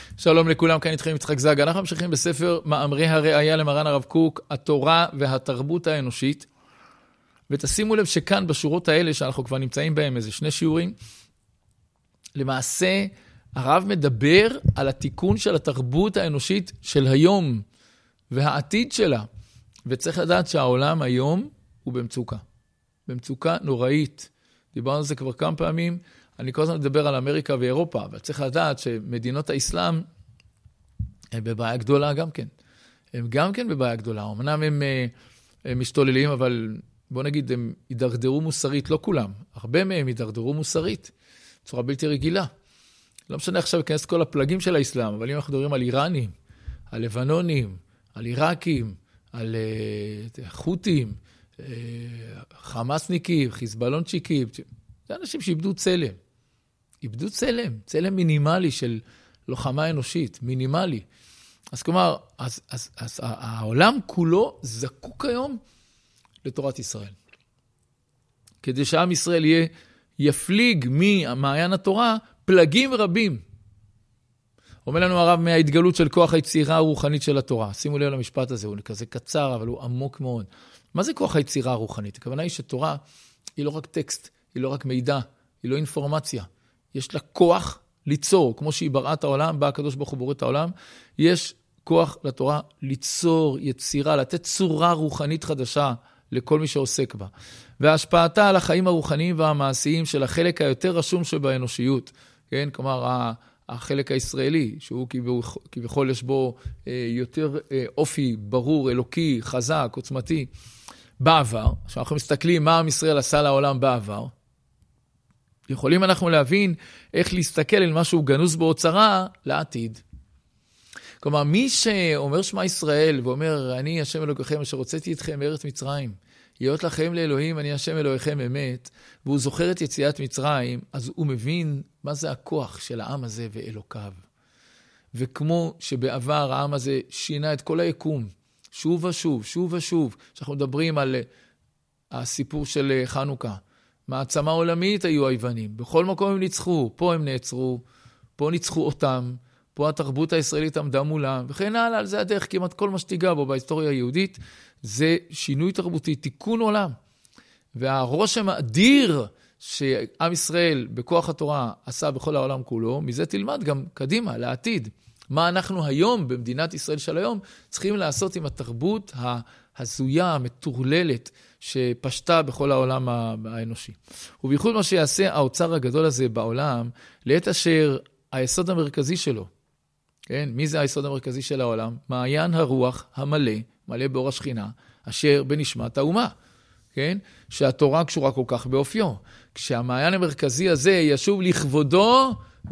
שלום לכולם, כאן איתכם יצחק זג. אנחנו ממשיכים בספר מאמרי הראייה למרן הרב קוק, התורה והתרבות האנושית. ותשימו לב שכאן בשורות האלה שאנחנו כבר נמצאים בהם איזה 2 שיעורים, למעשה הרב מדבר על התיקון של התרבות האנושית של היום והעתיד שלה. וצריך לדעת שהעולם היום הוא במצוקה. במצוקה נוראית. דיברנו על זה כבר כמה פעמים. אני כל הזמן מדבר על אמריקה ואירופה, אבל צריך לדעת שמדינות האסלאם הם בבעיה גדולה גם כן. הם גם כן בבעיה גדולה. אמנם הם משתוללים, אבל בוא נגיד, הם ידרדרו מוסרית, לא כולם. הרבה מהם ידרדרו מוסרית, בצורה בלתי רגילה. לא משנה עכשיו להיכנס כל הפלגים של האסלאם, אבל אם אנחנו מדברים על איראנים, על לבנונים, על עיראקים, על חות'ים, חמאסניקים, חיזבאללונצ'יקים, זה אנשים שאיבדו צלם. איבדו צלם מינימלי של לוחמה אנושית, מינימלי. אז כלומר, אז העולם כולו זקוק היום לתורת ישראל. כדי שעם ישראל יפליג ממעיין התורה פלגים רבים. אומר לנו הרב מההתגלות של כוח היצירה הרוחנית של התורה. שימו לב למשפט הזה, הוא כזה קצר, אבל הוא עמוק מאוד. מה זה כוח היצירה הרוחנית? הכוונה היא שתורה היא לא רק טקסט, היא לא רק מידע, היא לא אינפורמציה. יש לה כוח ליצור, כמו שהיא בראה את העולם, בא הקדוש ברוך הוא בורא את העולם, יש כוח לתורה ליצור יצירה, לתת צורה רוחנית חדשה לכל מי שעוסק בה. והשפעתה על החיים הרוחניים והמעשיים של החלק היותר רשום שבאנושיות, כן? כלומר, החלק הישראלי, שהוא כביכול יש בו יותר אופי ברור, אלוקי, חזק, עוצמתי, בעבר, כשאנחנו מסתכלים מה עם ישראל עשה לעולם בעבר, יכולים אנחנו להבין איך להסתכל על משהו גנוז באוצרה לעתיד. כלומר, מי שאומר שמע ישראל ואומר, אני השם אלוקיכם אשר הוצאתי אתכם מארץ מצרים, להיות לכם לאלוהים, אני השם אלוהיכם אמת, והוא זוכר את יציאת מצרים, אז הוא מבין מה זה הכוח של העם הזה ואלוקיו. וכמו שבעבר העם הזה שינה את כל היקום, שוב ושוב, שוב ושוב, שאנחנו מדברים על הסיפור של חנוכה, מעצמה עולמית היו היוונים, בכל מקום הם ניצחו, פה הם נעצרו, פה ניצחו אותם, פה התרבות הישראלית עמדה מולם, וכן הלאה, על זה הדרך כמעט כל מה שתיגע בו בהיסטוריה היהודית, זה שינוי תרבותי, תיקון עולם. והרושם האדיר שעם ישראל בכוח התורה עשה בכל העולם כולו, מזה תלמד גם קדימה, לעתיד. מה אנחנו היום, במדינת ישראל של היום, צריכים לעשות עם התרבות ההזויה, המטורללת, שפשטה בכל העולם האנושי. ובייחוד מה שיעשה האוצר הגדול הזה בעולם, לעת אשר היסוד המרכזי שלו, כן? מי זה היסוד המרכזי של העולם? מעיין הרוח המלא, מלא באור השכינה, אשר בנשמת האומה, כן? שהתורה קשורה כל כך באופיו. כשהמעיין המרכזי הזה ישוב לכבודו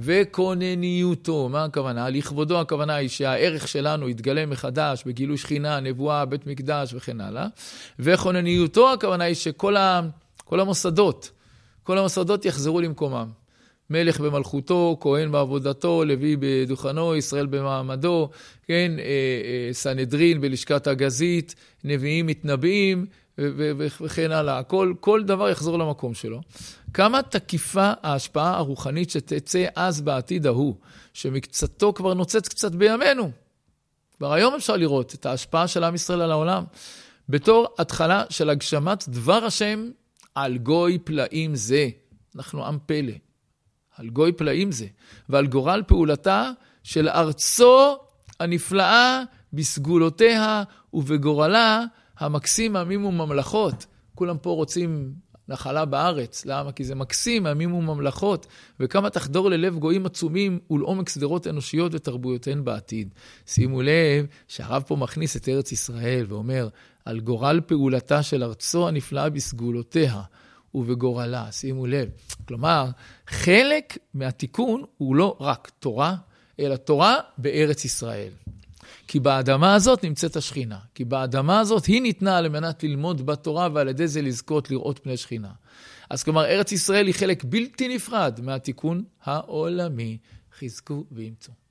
וכונניותו. מה הכוונה? לכבודו הכוונה היא שהערך שלנו יתגלה מחדש בגילוי שכינה, נבואה, בית מקדש וכן הלאה. וכונניותו הכוונה היא שכל המוסדות, כל המוסדות יחזרו למקומם. מלך במלכותו, כהן בעבודתו, לוי בדוכנו, ישראל במעמדו, כן, סנהדרין בלשכת הגזית, נביאים מתנבאים וכן הלאה. כל דבר יחזור למקום שלו. כמה תקיפה ההשפעה הרוחנית שתצא אז בעתיד ההוא, שמקצתו כבר נוצץ קצת בימינו. כבר היום אפשר לראות את ההשפעה של עם ישראל על העולם, בתור התחלה של הגשמת דבר השם על גוי פלאים זה. אנחנו עם פלא. על גוי פלאים זה, ועל גורל פעולתה של ארצו הנפלאה בסגולותיה ובגורלה המקסים עמים וממלכות. כולם פה רוצים נחלה בארץ. למה? כי זה מקסים עמים וממלכות, וכמה תחדור ללב גויים עצומים ולעומק סדרות אנושיות ותרבויותיהן בעתיד. שימו לב שהרב פה מכניס את ארץ ישראל ואומר על גורל פעולתה של ארצו הנפלאה בסגולותיה ובגורלה, שימו לב. כלומר, חלק מהתיקון הוא לא רק תורה, אלא תורה בארץ ישראל. כי באדמה הזאת נמצאת השכינה. כי באדמה הזאת היא ניתנה על מנת ללמוד בתורה, ועל ידי זה לזכות לראות פני שכינה. אז כלומר, ארץ ישראל היא חלק בלתי נפרד מהתיקון העולמי. חזקו ואמצו.